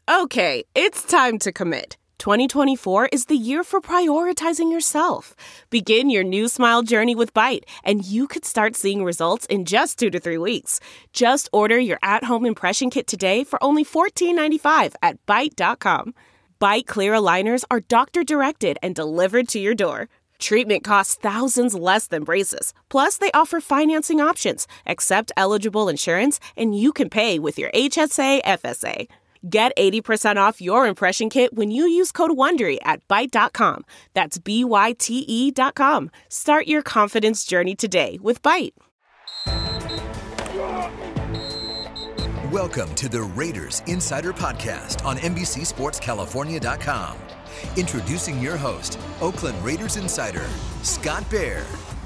Okay, it's time to commit. 2024 is the year for prioritizing yourself. Begin your new smile journey with Byte, and you could start seeing results in just 2 to 3 weeks. Just order your at-home impression kit today for only $14.95 at Byte.com. Byte Clear aligners are doctor-directed and delivered to your door. Treatment costs thousands less than braces. Plus, they offer financing options, accept eligible insurance, and you can pay with your HSA FSA. Get 80% off your impression kit when you use code WONDERY at Byte.com. That's BYTE.com. Start your confidence journey today with Byte. Welcome to the Raiders Insider Podcast on NBCSportsCalifornia.com. Introducing your host, Oakland Raiders Insider, Scott Bair.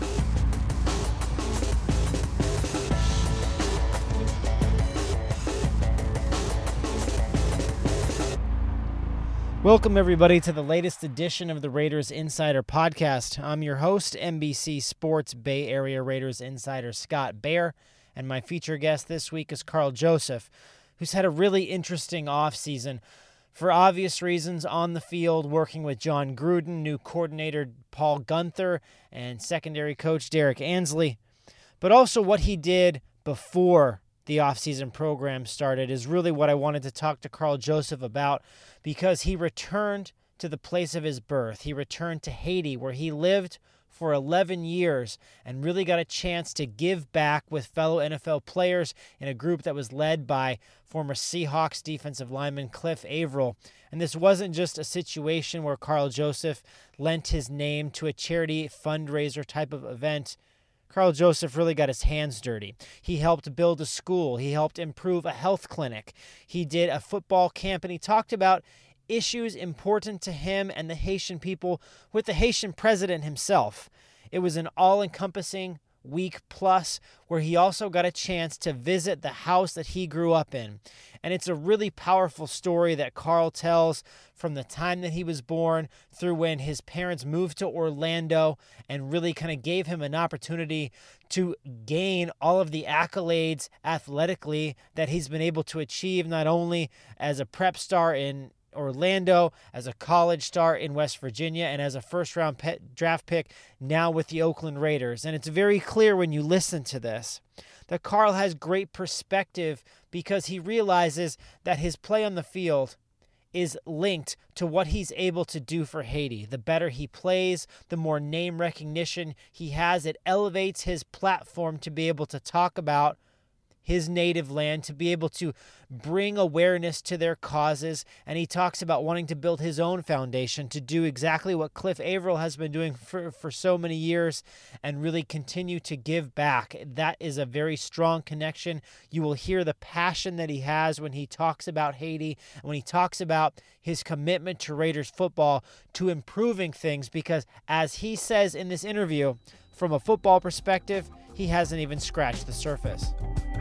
Welcome, everybody, to the latest edition of the Raiders Insider Podcast. I'm your host, NBC Sports Bay Area Raiders Insider Scott Bair, and my feature guest this week is Karl Joseph, who's had a really interesting offseason. For obvious reasons, on the field, working with John Gruden, new coordinator Paul Guenther, and secondary coach Derek Ansley. But also what he did before the offseason program started is really what I wanted to talk to Karl Joseph about, because he returned to the place of his birth. He returned to Haiti, where he lived for 11 years and really got a chance to give back with fellow NFL players in a group that was led by former Seahawks defensive lineman Cliff Avril. And this wasn't just a situation where Karl Joseph lent his name to a charity fundraiser type of event. Karl Joseph really got his hands dirty. He helped build a school. He helped improve a health clinic. He did a football camp, and he talked about issues important to him and the Haitian people with the Haitian president himself. It was an all-encompassing week plus where he also got a chance to visit the house that he grew up in. And it's a really powerful story that Karl tells from the time that he was born through when his parents moved to Orlando and really kind of gave him an opportunity to gain all of the accolades athletically that he's been able to achieve, not only as a prep star in Orlando, as a college star in West Virginia, and as a first-round draft pick now with the Oakland Raiders. And it's very clear when you listen to this that Karl has great perspective, because he realizes that his play on the field is linked to what he's able to do for Haiti. The better he plays, the more name recognition he has. It elevates his platform to be able to talk about his native land, to be able to bring awareness to their causes. And he talks about wanting to build his own foundation to do exactly what Cliff Avril has been doing for so many years and really continue to give back. That is a very strong connection. You will hear the passion that he has when he talks about Haiti and when he talks about his commitment to Raiders football, to improving things, because as he says in this interview, from a football perspective, he hasn't even scratched the surface.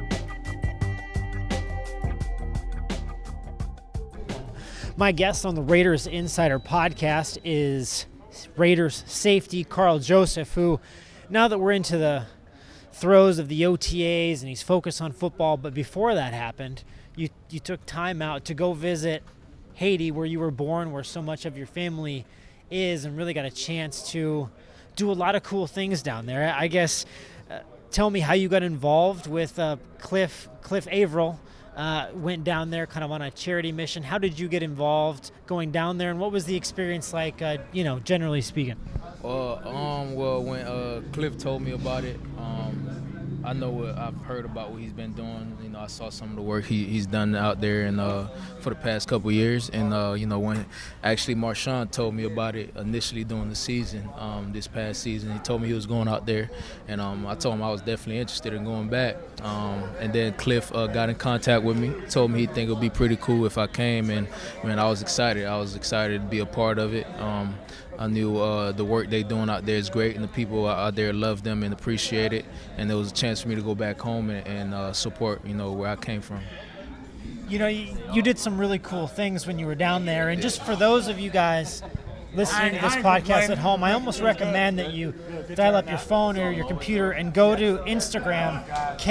My guest on the Raiders Insider Podcast is Raiders safety Karl Joseph, who, now that we're into the throes of the OTAs and he's focused on football, but before that happened, you took time out to go visit Haiti, where you were born, where so much of your family is, and really got a chance to do a lot of cool things down there. I guess, tell me how you got involved with Cliff Avril. Went down there kind of on a charity mission. How did you get involved going down there, and what was the experience like, generally speaking? Well, when Cliff told me about it, I know I've heard about what he's been doing. I saw some of the work he's done out there and for the past couple of years. And, when actually Marshawn told me about it initially during the season, this past season, he told me he was going out there. And I told him I was definitely interested in going back. And then Cliff got in contact with me, told me he'd think it would be pretty cool if I came. And, man, I was excited. I was excited to be a part of it. I knew the work they're doing out there is great, and the people out there love them and appreciate it. And there was a chance for me to go back home and support, where I came from. You did some really cool things when you were down there. And just for those of you guys listening to this podcast at home, I almost recommend that you dial up your phone or your computer and go to Instagram,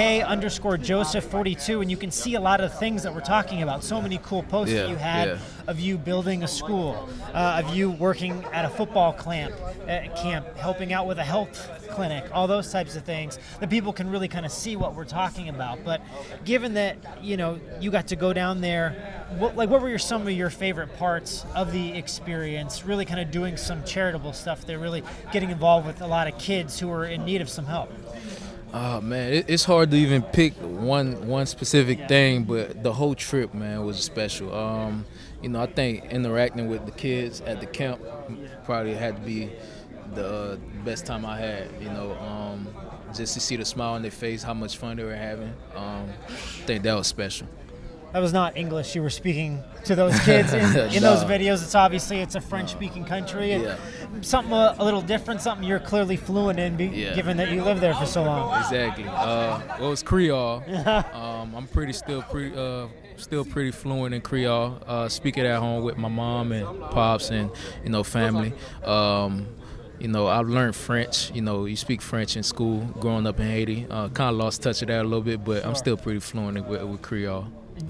K_Joseph42, and you can see a lot of things that we're talking about. So many cool posts that you had of you building a school, of you working at a football camp, helping out with a health clinic, all those types of things that people can really kind of see what we're talking about. But given that, you got to go down there, what were some of your favorite parts of the experience, really kind of doing some charitable stuff there, really getting involved with a lot of kids who are in need of some help? Oh, man, it's hard to even pick one specific thing, but the whole trip, man, was special. I think interacting with the kids at the camp probably had to be the best time I had, just to see the smile on their face, how much fun they were having. I think that was special. That was not English you were speaking to those kids in those videos. It's a French-speaking country. And something a little different, something you're clearly fluent in, given that you lived there for so long. Exactly. It was Creole. I'm still pretty fluent in Creole. Speak it at home with my mom and pops and family. I've learned French. You speak French in school growing up in Haiti. Kind of lost touch of that a little bit, but I'm still pretty fluent with Creole.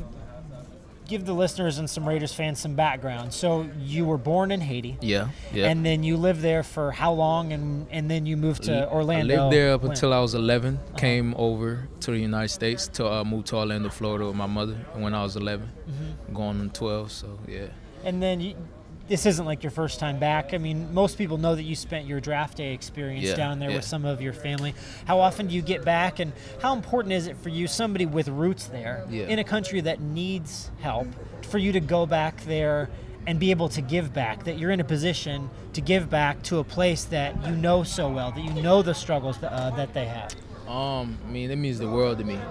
Give the listeners and some Raiders fans some background. So you were born in Haiti. Yeah. And then you lived there for how long? And then you moved to Orlando. I lived there up until I was 11. Came over to the United States to move to Orlando, Florida with my mother when I was 11, going on 12. So yeah. And then this isn't like your first time back. I mean, most people know that you spent your draft day experience down there with some of your family. How often do you get back, and how important is it for you, somebody with roots there, in a country that needs help, for you to go back there and be able to give back, that you're in a position to give back to a place that you know so well, that you know the struggles that they have? That means the world to me.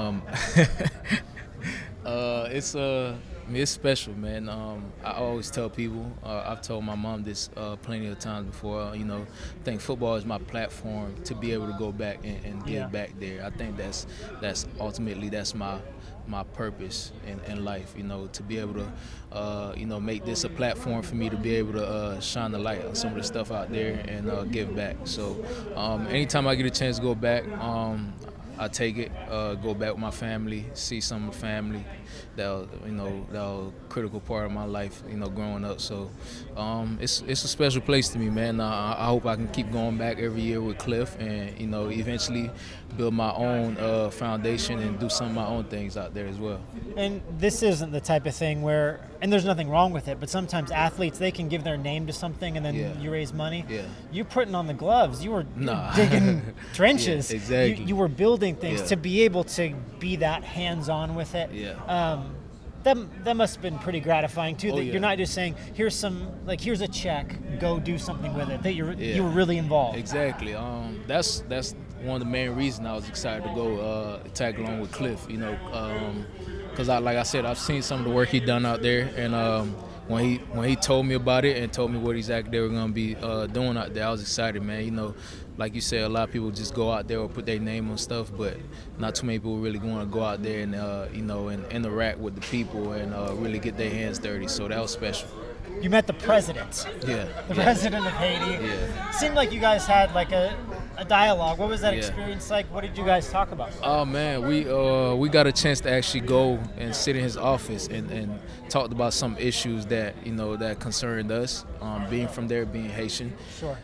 It's special, man. I always tell people, I've told my mom this plenty of times before, I think football is my platform to be able to go back and give back there. I think that's ultimately my purpose in life, to be able to, make this a platform for me to be able to shine the light on some of the stuff out there and give back. So anytime I get a chance to go back, I take it, go back with my family, see some of the family. That was a critical part of my life, growing up. So it's a special place to me, man. I hope I can keep going back every year with Cliff and, eventually build my own foundation and do some of my own things out there as well. And this isn't the type of thing where, and there's nothing wrong with it, but sometimes athletes, they can give their name to something and then you raise money. Yeah. You're putting on the gloves. You were digging trenches. Yeah, exactly. You were building things to be able to be that hands-on with it. Yeah. That must have been pretty gratifying too. That you're not just saying, here's a check, go do something with it. That you were really involved. Exactly. That's one of the main reasons I was excited to go tag along with Cliff. Because like I said, I've seen some of the work he done out there, and when he told me about it and told me what exactly they were gonna be doing out there, I was excited, man. Like you said, a lot of people just go out there or put their name on stuff, but not too many people really want to go out there and and interact with the people and really get their hands dirty. So that was special. You met the president. The president of Haiti. Yeah. Seemed like you guys had like a dialogue. What was that experience like? What did you guys talk about? Oh man, we got a chance to actually go and sit in his office and talked about some issues that that concerned us. Being from there, being Haitian. Sure.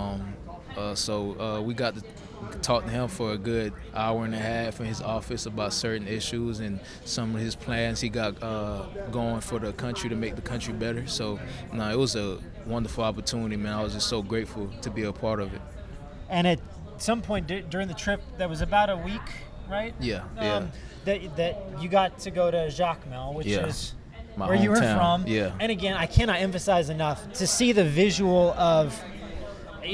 So we got to talk to him for a good hour and a half in his office about certain issues and some of his plans he got going for the country to make the country better. So, it was a wonderful opportunity, man. I was just so grateful to be a part of it. And at some point during the trip, that was about a week, right? Yeah. That you got to go to Jacmel, which is my where hometown. You were from. Yeah. And again, I cannot emphasize enough to see the visual of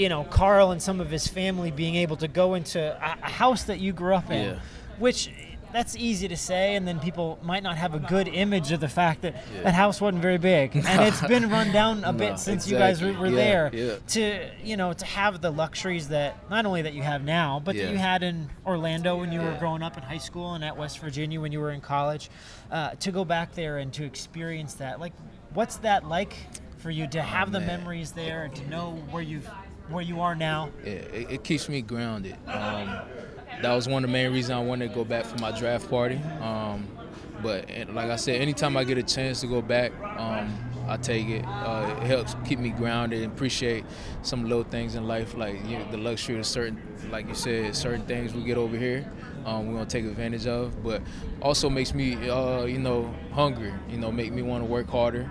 Carl and some of his family being able to go into a house that you grew up in, which that's easy to say, and then people might not have a good image of the fact that that house wasn't very big, and it's been run down a bit since you guys were there. To to have the luxuries that not only that you have now, but that you had in Orlando when you were growing up in high school and at West Virginia when you were in college, to go back there and to experience that. Like, what's that like for you to have the memories there and to know where you are now? It keeps me grounded. That was one of the main reasons I wanted to go back for my draft party. But like I said, anytime I get a chance to go back, I take it. It helps keep me grounded and appreciate some little things in life, like the luxury of certain, like you said, certain things we get over here. We're gonna take advantage of, but also makes me, hungry. Make me want to work harder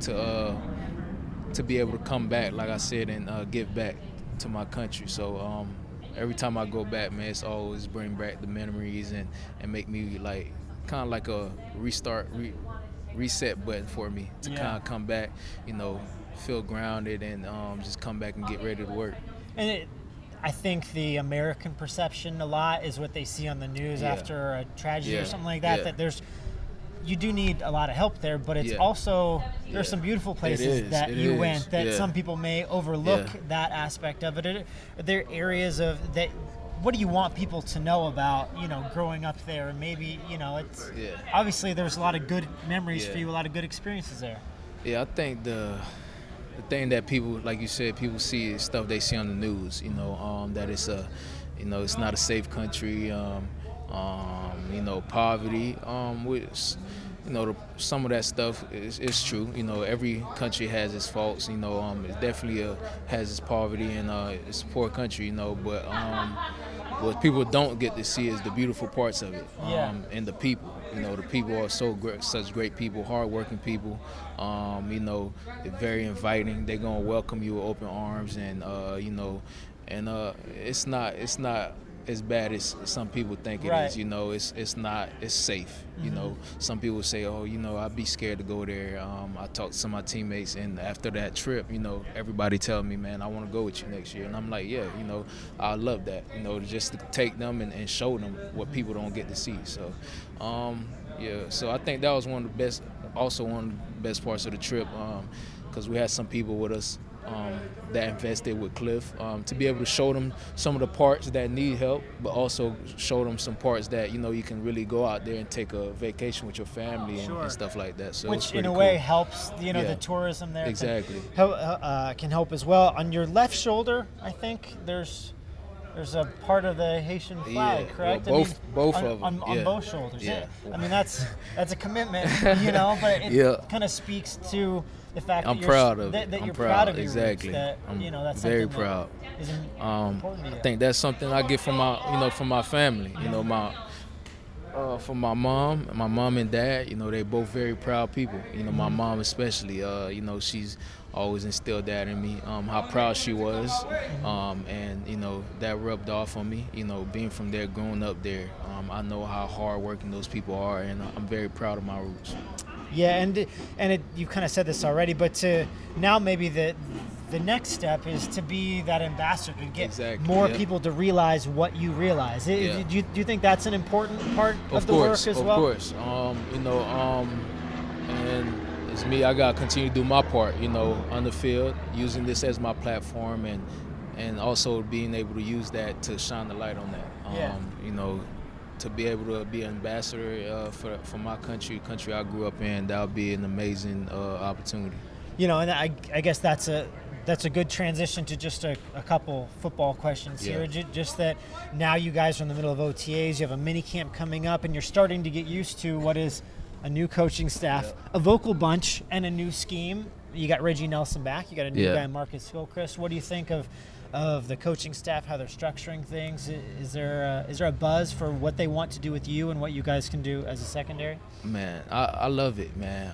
to be able to come back, like I said, and give back to my country. So every time I go back, man, it's always bring back the memories and make me like kind of like a reset button for me to kind of come back, feel grounded and just come back and get ready to work. And I think the American perception a lot is what they see on the news after a tragedy or something like that, that you do need a lot of help there, but it's also, there's some beautiful places that you went that some people may overlook that aspect of it. Are there areas of that, what do you want people to know about, growing up there? And maybe, it's obviously there's a lot of good memories for you, a lot of good experiences there. Yeah, I think the thing that people, like you said, people see is stuff they see on the news, that it's it's not a safe country, poverty, which, some of that stuff is true. Every country has its faults. It definitely has its poverty and it's a poor country. But what people don't get to see is the beautiful parts of it, and the people. The people are such great people, hardworking people. Very inviting. They're gonna welcome you with open arms, and it's not as bad as some people think it is. It's safe. Some people say, I'd be scared to go there. I talked to some of my teammates, and after that trip, everybody tell me, man, I want to go with you next year. And I'm like, I love that, just to take them and show them what people don't get to see. So, so I think that was one of the best parts of the trip, because we had some people with us that invested with Cliff, to be able to show them some of the parts that need help, but also show them some parts that you can really go out there and take a vacation with your family and stuff like that. So which in a way helps the tourism there. Exactly. Can help as well. On your left shoulder, I think there's a part of the Haitian flag, correct? Well, both of them. On both shoulders. Yeah. I mean, that's a commitment, but it kind of speaks to the fact I'm proud of it. That you're proud proud of your exactly. roots, that that's very proud. That is important to you. I think that's something I get from my family. From my mom and dad. They both very proud people. My mom especially. She's always instilled that in me. How proud she was, and that rubbed off on me. Being from there, growing up there, I know how hardworking those people are, and I'm very proud of my roots. Yeah, and you kind of said this already, but to now maybe the next step is to be that ambassador, to get more people to realize what you realize. Do you think that's an important part of the work as well? Of course. And it's me. I gotta continue to do my part. On the field, using this as my platform, and also being able to use that to shine the light on that. To be able to be an ambassador for my country I grew up in, that would be an amazing opportunity. And I guess that's a good transition to just a couple football questions here. Just that now you guys are in the middle of OTAs, you have a mini camp coming up, and you're starting to get used to what is a new coaching staff, a vocal bunch, and a new scheme. You got Reggie Nelson back, you got a new guy, Marcus Gilchrist. What do you think of the coaching staff, how they're structuring things? Is there a buzz for what they want to do with you and what you guys can do as a secondary? Man, I love it, man.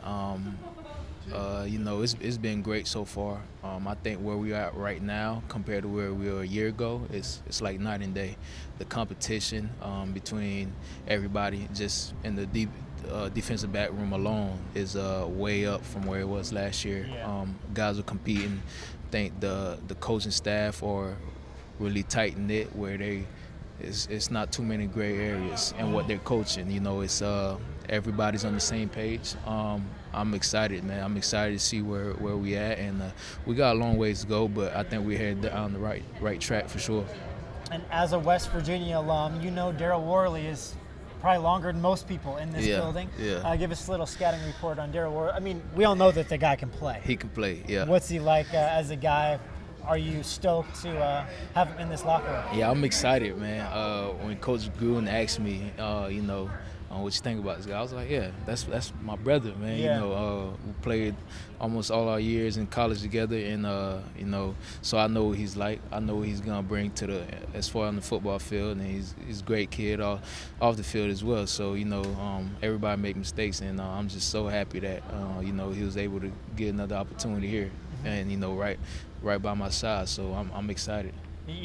It's been great so far. I think where we are right now compared to where we were a year ago, it's like night and day. The competition between everybody just in the defensive back room alone is way up from where it was last year. Guys are competing. I think the coaching staff are really tight knit, where it's not too many gray areas in what they're coaching. You know, it's everybody's on the same page. I'm excited, man. I'm excited to see where we at, and we got a long ways to go, but I think we're headed on the right track for sure. And as a West Virginia alum, you know Daryl Worley is probably longer than most people in this building. Yeah. Give us a little scouting report on Daryl Worley. I mean, we all know that the guy can play. He can play, yeah. What's he like as a guy? Are you stoked to have him in this locker room? Yeah, I'm excited, man. When Coach Gruden asked me, what you think about this guy, I was like, yeah, that's my brother, man. Yeah. You know, we played almost all our years in college together, and so I know what he's like. I know what he's gonna bring to as far on the football field, and he's a great kid off the field as well. So everybody make mistakes, and I'm just so happy that he was able to get another opportunity here, and right by my side. So I'm excited.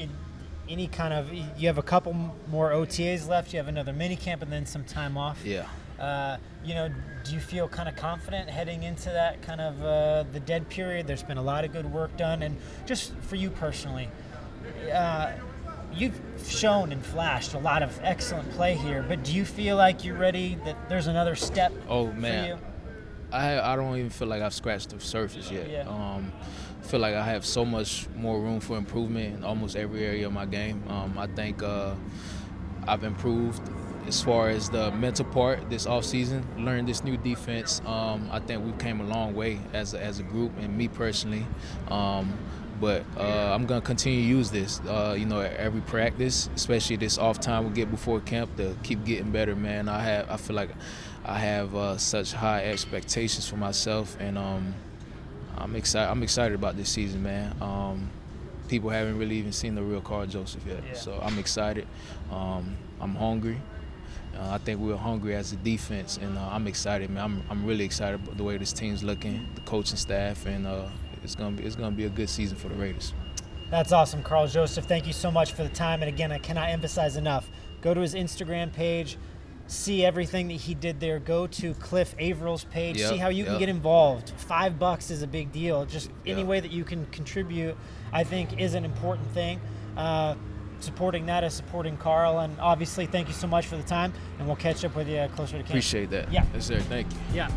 You have a couple more OTAs left, you have another mini camp, and then some time off. Yeah. Do you feel kind of confident heading into that kind of the dead period? There's been a lot of good work done, and just for you personally, you've shown and flashed a lot of excellent play here, but do you feel like you're ready, that there's another step for you? I don't even feel like I've scratched the surface yet. Yeah. I feel like I have so much more room for improvement in almost every area of my game. I think I've improved as far as the mental part this offseason, learned this new defense. I think we came a long way as a group, and me personally. But I'm going to continue to use this, at every practice, especially this off time we get before camp, to keep getting better, man. I feel like I have such high expectations for myself, and I'm excited about this season, man. People haven't really even seen the real Karl Joseph yet, so I'm excited. I'm hungry. I think we were hungry as a defense, and I'm excited, man. I'm really excited about the way this team's looking, the coaching staff, and it's gonna be a good season for the Raiders. That's awesome, Karl Joseph. Thank you so much for the time. And again, I cannot emphasize enough. Go to his Instagram page, see everything that he did there. Go to Cliff Avrill's page, see how you can get involved. $5 is a big deal. Just any way that you can contribute, I think, is an important thing. Supporting that is supporting Karl. And obviously, thank you so much for the time. And we'll catch up with you closer to camp. Appreciate that. Yeah. Yes, sir. Thank you. Yeah.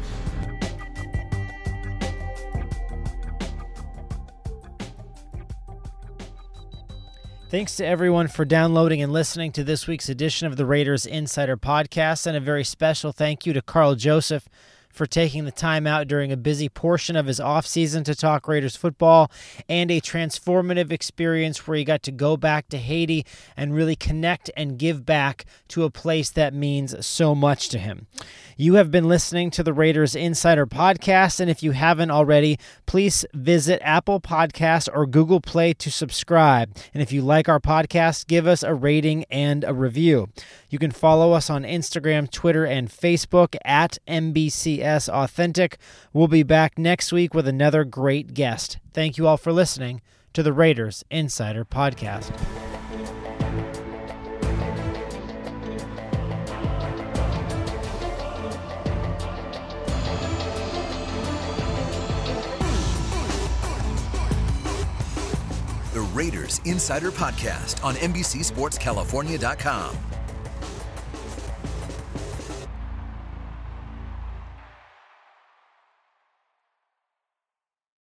Thanks to everyone for downloading and listening to this week's edition of the Raiders Insider Podcast, and a very special thank you to Karl Joseph for taking the time out during a busy portion of his offseason to talk Raiders football, and a transformative experience where he got to go back to Haiti and really connect and give back to a place that means so much to him. You have been listening to the Raiders Insider Podcast, and if you haven't already, please visit Apple Podcasts or Google Play to subscribe. And if you like our podcast, give us a rating and a review. You can follow us on Instagram, Twitter, and Facebook at MBCS Authentic. We'll be back next week with another great guest. Thank you all for listening to the Raiders Insider Podcast. The Raiders Insider Podcast on NBCSportsCalifornia.com.